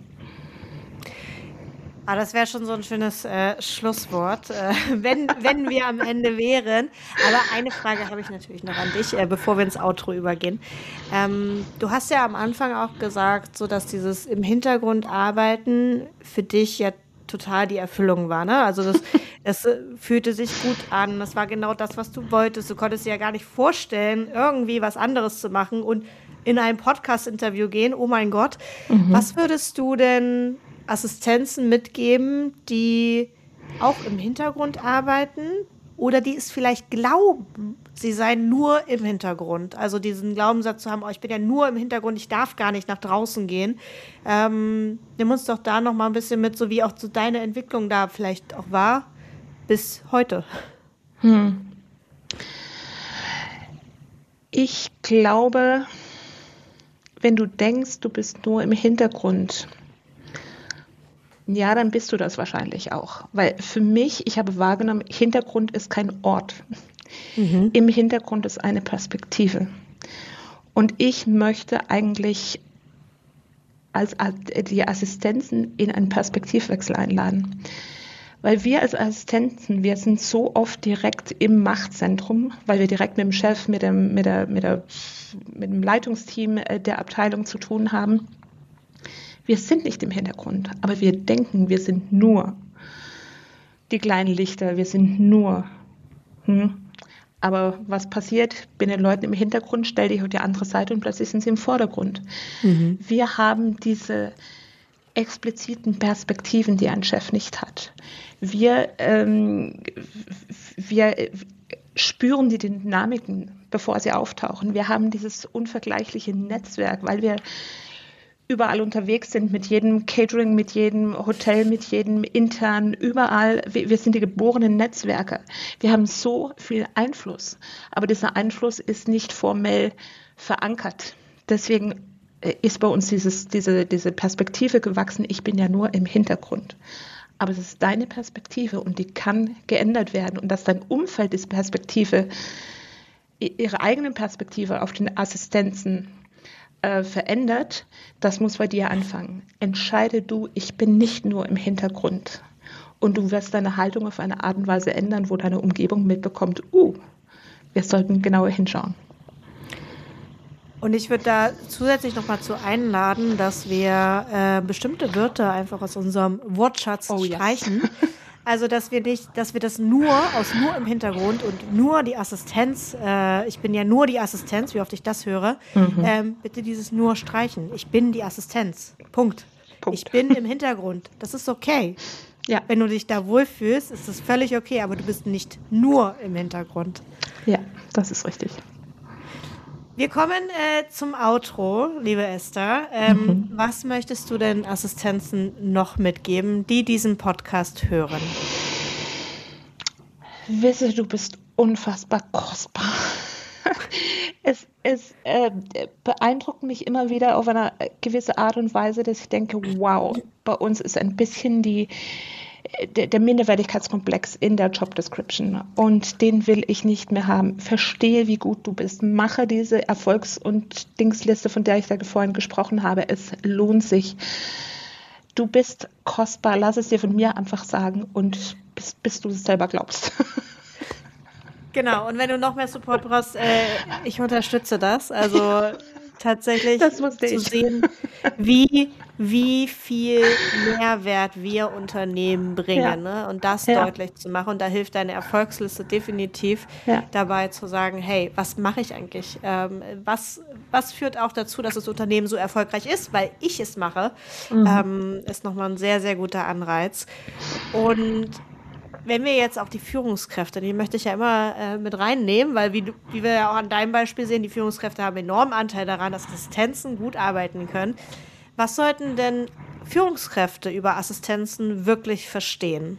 Ah, das wäre schon so ein schönes äh, Schlusswort, äh, wenn, wenn wir am Ende wären. Aber eine Frage habe ich natürlich noch an dich, äh, bevor wir ins Outro übergehen. Ähm, du hast ja am Anfang auch gesagt, so dass dieses im Hintergrund arbeiten für dich ja total die Erfüllung war, ne? Also das, das fühlte sich gut an. Das war genau das, was du wolltest. Du konntest dir ja gar nicht vorstellen, irgendwie was anderes zu machen und in ein Podcast-Interview gehen. Oh mein Gott. Mhm. Was würdest du denn Assistenzen mitgeben, die auch im Hintergrund arbeiten oder die es vielleicht glauben, sie seien nur im Hintergrund? Also diesen Glaubenssatz zu haben, oh, ich bin ja nur im Hintergrund, ich darf gar nicht nach draußen gehen. Ähm, nimm uns doch da noch mal ein bisschen mit, so wie auch so deine Entwicklung da vielleicht auch war bis heute. Hm. Ich glaube, wenn du denkst, du bist nur im Hintergrund, ja, dann bist du das wahrscheinlich auch. Weil für mich, ich habe wahrgenommen, Hintergrund ist kein Ort. Mhm. Im Hintergrund ist eine Perspektive. Und ich möchte eigentlich als die Assistenzen in einen Perspektivwechsel einladen. Weil wir als Assistenten, wir sind so oft direkt im Machtzentrum, weil wir direkt mit dem Chef, mit dem, mit der, mit der, mit dem Leitungsteam der Abteilung zu tun haben. Wir sind nicht im Hintergrund, aber wir denken, wir sind nur die kleinen Lichter, wir sind nur. Hm. Aber was passiert? Bin den Leuten im Hintergrund, stell dich auf die andere Seite und plötzlich sind sie im Vordergrund. Mhm. Wir haben diese expliziten Perspektiven, die ein Chef nicht hat. Wir, ähm, wir spüren die Dynamiken, bevor sie auftauchen. Wir haben dieses unvergleichliche Netzwerk, weil wir überall unterwegs sind, mit jedem Catering, mit jedem Hotel, mit jedem intern, überall. Wir, wir sind die geborenen Netzwerke. Wir haben so viel Einfluss, aber dieser Einfluss ist nicht formell verankert. Deswegen ist bei uns dieses, diese, diese Perspektive gewachsen, ich bin ja nur im Hintergrund. Aber es ist deine Perspektive und die kann geändert werden. Und dass dein Umfeld diese Perspektive, ihre eigene Perspektive auf den Assistenzen äh, verändert, das muss bei dir anfangen. Entscheide du, ich bin nicht nur im Hintergrund. Und du wirst deine Haltung auf eine Art und Weise ändern, wo deine Umgebung mitbekommt, uh, wir sollten genauer hinschauen. Und ich würde da zusätzlich noch mal zu einladen, dass wir äh, bestimmte Wörter einfach aus unserem Wortschatz oh, streichen. Yes. Also, dass wir nicht, dass wir das nur aus nur im Hintergrund und nur die Assistenz, äh, ich bin ja nur die Assistenz, wie oft ich das höre, mhm. ähm, bitte dieses nur streichen. Ich bin die Assistenz. Punkt. Punkt. Ich bin im Hintergrund. Das ist okay. Ja. Wenn du dich da wohlfühlst, ist das völlig okay, aber du bist nicht nur im Hintergrund. Ja, das ist richtig. Wir kommen äh, zum Outro, liebe Esther. Ähm, mhm. Was möchtest du den Assistenzen noch mitgeben, die diesen Podcast hören? Wisse, du bist unfassbar kostbar. es es äh, beeindruckt mich immer wieder auf eine gewisse Art und Weise, dass ich denke, wow, bei uns ist ein bisschen die Der, der Minderwertigkeitskomplex in der Job Description und den will ich nicht mehr haben. Verstehe, wie gut du bist. Mache diese Erfolgs- und Dingsliste, von der ich da vorhin gesprochen habe. Es lohnt sich. Du bist kostbar. Lass es dir von mir einfach sagen und bis, bis du es selber glaubst. Genau. Und wenn du noch mehr Support brauchst, äh, ich unterstütze das. Also tatsächlich zu sehen, wie, wie viel Mehrwert wir Unternehmen bringen, ja. ne? Und das ja. deutlich zu machen. Und da hilft deine Erfolgsliste definitiv ja. dabei zu sagen, hey, was mache ich eigentlich? Ähm, was, was führt auch dazu, dass das Unternehmen so erfolgreich ist, weil ich es mache, mhm. ähm, ist nochmal ein sehr, sehr guter Anreiz. Und wenn wir jetzt auch die Führungskräfte, die möchte ich ja immer äh, mit reinnehmen, weil wie, du, wie wir ja auch an deinem Beispiel sehen, die Führungskräfte haben enormen Anteil daran, dass Assistenzen gut arbeiten können. Was sollten denn Führungskräfte über Assistenzen wirklich verstehen?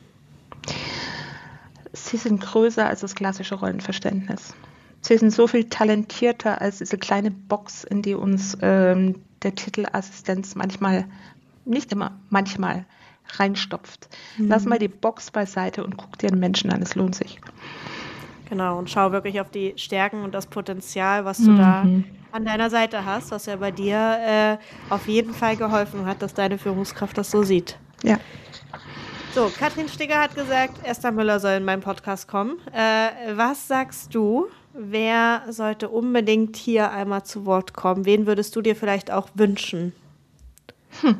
Sie sind größer als das klassische Rollenverständnis. Sie sind so viel talentierter als diese kleine Box, in die uns ähm, der Titel Assistenz manchmal, nicht immer, manchmal reinstopft. Mhm. Lass mal die Box beiseite und guck dir den Menschen an, es lohnt sich. Genau, und schau wirklich auf die Stärken und das Potenzial, was du mhm. da an deiner Seite hast, was ja bei dir äh, auf jeden Fall geholfen hat, dass deine Führungskraft das so sieht. Ja. So, Katrin Stigger hat gesagt, Esther Müller soll in meinen Podcast kommen. Äh, was sagst du, wer sollte unbedingt hier einmal zu Wort kommen? Wen würdest du dir vielleicht auch wünschen? Hm.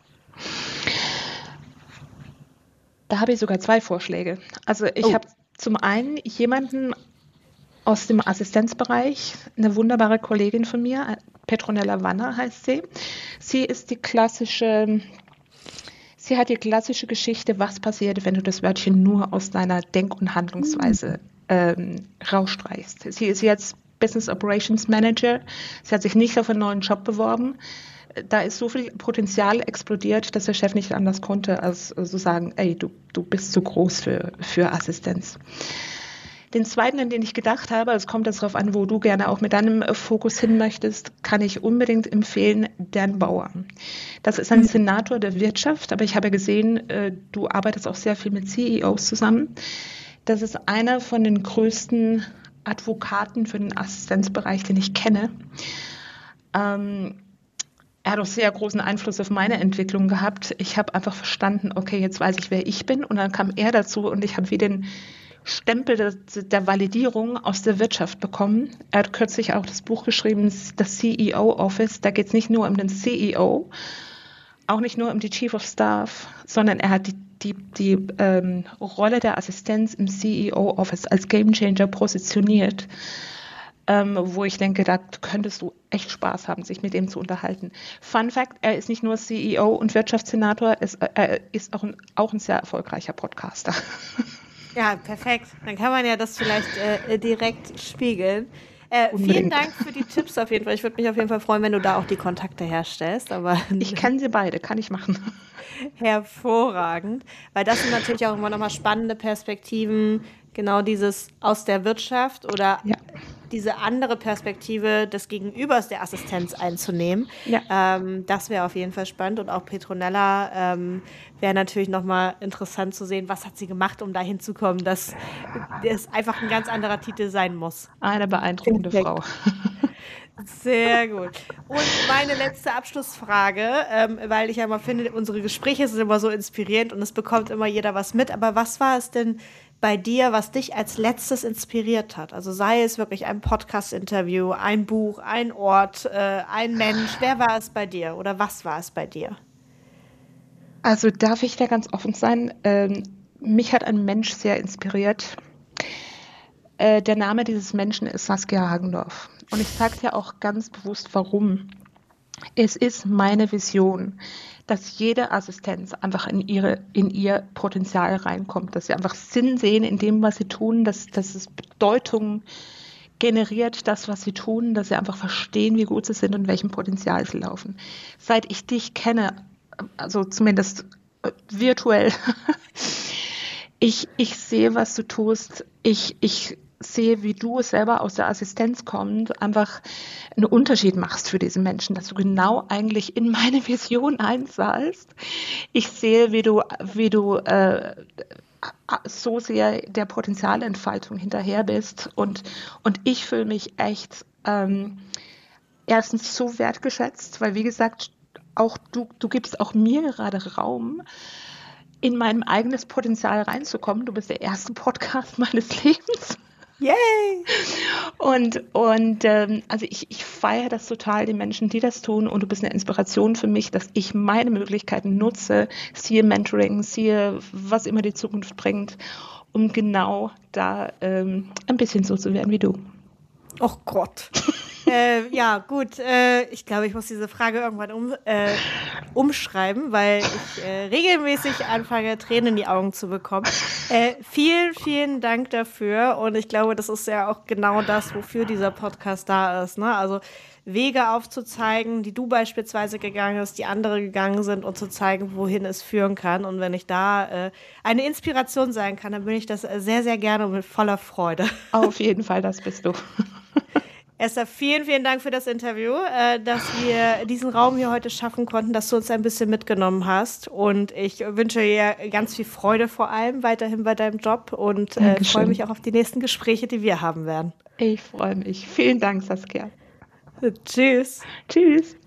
Da habe ich sogar zwei Vorschläge. Also ich oh. habe zum einen jemanden aus dem Assistenzbereich, eine wunderbare Kollegin von mir, Petronella Wanner heißt sie. Sie ist die klassische, sie hat die klassische Geschichte, was passiert, wenn du das Wörtchen nur aus deiner Denk- und Handlungsweise ähm, rausstreichst. Sie ist jetzt Business Operations Manager. Sie hat sich nicht auf einen neuen Job beworben. Da ist so viel Potenzial explodiert, dass der Chef nicht anders konnte, als zu so sagen, ey, du, du bist zu groß für, für Assistenz. Den zweiten, an den ich gedacht habe, es kommt jetzt darauf an, wo du gerne auch mit deinem Fokus hin möchtest, kann ich unbedingt empfehlen, Dan Bauer. Das ist ein mhm. Senator der Wirtschaft, aber ich habe gesehen, du arbeitest auch sehr viel mit C E Os zusammen. Das ist einer von den größten Advokaten für den Assistenzbereich, den ich kenne. Ähm, Er hat auch sehr großen Einfluss auf meine Entwicklung gehabt. Ich habe einfach verstanden, okay, jetzt weiß ich, wer ich bin. Und dann kam er dazu und ich habe wie den Stempel der, der Validierung aus der Wirtschaft bekommen. Er hat kürzlich auch das Buch geschrieben, das C E O Office. Da geht es nicht nur um den C E O, auch nicht nur um die Chief of Staff, sondern er hat die, die, die ähm, Rolle der Assistenz im C E O Office als Gamechanger positioniert. ähm, wo ich denke, da könntest du echt Spaß haben, sich mit ihm zu unterhalten. Fun Fact, er ist nicht nur C E O und Wirtschaftssenator, es- er ist auch ein, auch ein sehr erfolgreicher Podcaster. Ja, perfekt. Dann kann man ja das vielleicht äh, direkt spiegeln. Äh, vielen Unbedingt. Dank für die Tipps auf jeden Fall. Ich würde mich auf jeden Fall freuen, wenn du da auch die Kontakte herstellst. Aber Ich kenne sie beide, kann ich machen. hervorragend, weil das sind natürlich auch immer nochmal spannende Perspektiven, genau dieses aus der Wirtschaft oder Ja, diese andere Perspektive des Gegenübers der Assistenz einzunehmen. ja. Ähm, das wäre auf jeden Fall spannend und auch Petronella ähm, wäre natürlich nochmal interessant zu sehen, was hat sie gemacht, um dahin zu kommen, dass es einfach ein ganz anderer Titel sein muss. Eine beeindruckende Perfekt. Frau. Sehr gut. Und meine letzte Abschlussfrage, ähm, weil ich ja immer finde, unsere Gespräche sind immer so inspirierend und es bekommt immer jeder was mit. Aber was war es denn bei dir, was dich als letztes inspiriert hat? Also sei es wirklich ein Podcast-Interview, ein Buch, ein Ort, äh, ein Mensch. Wer war es bei dir oder was war es bei dir? Also darf ich da ganz offen sein? Ähm, mich hat ein Mensch sehr inspiriert. Äh, der Name dieses Menschen ist Saskia Hagendorf. Und ich sage dir auch ganz bewusst, warum. Es ist meine Vision, dass jede Assistenz einfach in, ihre, in ihr Potenzial reinkommt, dass sie einfach Sinn sehen in dem, was sie tun, dass, dass es Bedeutung generiert, das, was sie tun, dass sie einfach verstehen, wie gut sie sind und welchem Potenzial sie laufen. Seit ich dich kenne, also zumindest äh, virtuell, ich, ich sehe, was du tust, ich, ich sehe, wie du selber aus der Assistenz kommend einfach einen Unterschied machst für diese Menschen, dass du genau eigentlich in meine Vision einzahlst. Ich sehe, wie du, wie du äh, so sehr der Potenzialentfaltung hinterher bist und, und ich fühle mich echt ähm, erstens so wertgeschätzt, weil wie gesagt, auch du, du gibst auch mir gerade Raum, in mein eigenes Potenzial reinzukommen. Du bist der erste Podcast meines Lebens. Yay! Und, und ähm, also ich, ich feiere das total, die Menschen, die das tun. Und du bist eine Inspiration für mich, dass ich meine Möglichkeiten nutze, siehe Mentoring, siehe was immer die Zukunft bringt, um genau da ähm, ein bisschen so zu werden wie du. Oh Gott. Äh, ja, gut. Äh, ich glaube, ich muss diese Frage irgendwann um, äh, umschreiben, weil ich äh, regelmäßig anfange, Tränen in die Augen zu bekommen. Äh, vielen, vielen Dank dafür. Und ich glaube, das ist ja auch genau das, wofür dieser Podcast da ist. Ne? Also Wege aufzuzeigen, die du beispielsweise gegangen bist, die andere gegangen sind und zu zeigen, wohin es führen kann. Und wenn ich da äh, eine Inspiration sein kann, dann bin ich das äh, sehr, sehr gerne und mit voller Freude. Auf jeden Fall, das bist du. Esther, vielen, vielen Dank für das Interview, äh, dass wir diesen Raum hier heute schaffen konnten, dass du uns ein bisschen mitgenommen hast. Und ich wünsche dir ganz viel Freude vor allem weiterhin bei deinem Job und äh, freue mich auch auf die nächsten Gespräche, die wir haben werden. Ich freue mich. Vielen Dank, Saskia. Tschüss. Tschüss.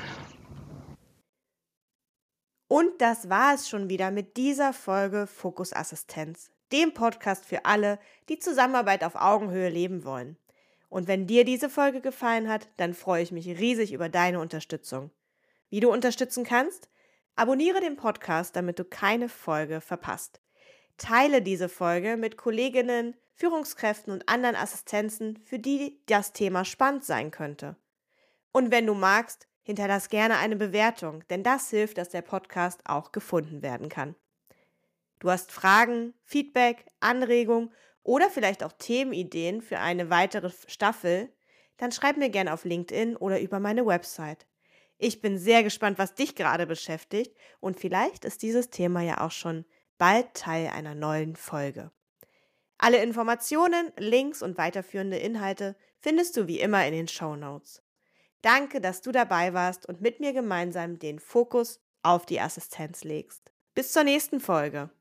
Und das war es schon wieder mit dieser Folge Fokus Assistenz, dem Podcast für alle, die Zusammenarbeit auf Augenhöhe leben wollen. Und wenn dir diese Folge gefallen hat, dann freue ich mich riesig über deine Unterstützung. Wie du unterstützen kannst? Abonniere den Podcast, damit du keine Folge verpasst. Teile diese Folge mit Kolleginnen, Führungskräften und anderen Assistenzen, für die das Thema spannend sein könnte. Und wenn du magst, hinterlass gerne eine Bewertung, denn das hilft, dass der Podcast auch gefunden werden kann. Du hast Fragen, Feedback, Anregungen oder vielleicht auch Themenideen für eine weitere Staffel, dann schreib mir gerne auf LinkedIn oder über meine Website. Ich bin sehr gespannt, was dich gerade beschäftigt und vielleicht ist dieses Thema ja auch schon bald Teil einer neuen Folge. Alle Informationen, Links und weiterführende Inhalte findest du wie immer in den Shownotes. Danke, dass du dabei warst und mit mir gemeinsam den Fokus auf die Assistenz legst. Bis zur nächsten Folge.